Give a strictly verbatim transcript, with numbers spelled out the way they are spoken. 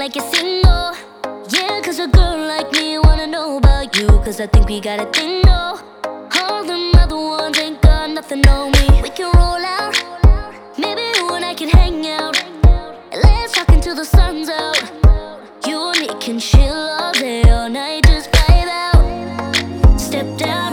like you're single. Yeah, cause a girl like me wanna know about you, cause I think we got a thing, no. All them other ones ain't got nothing on me. We can roll out, maybe you and I can hang out. Let's talk until the sun's out. You and me can chill all day, all night, just vibe out. Step down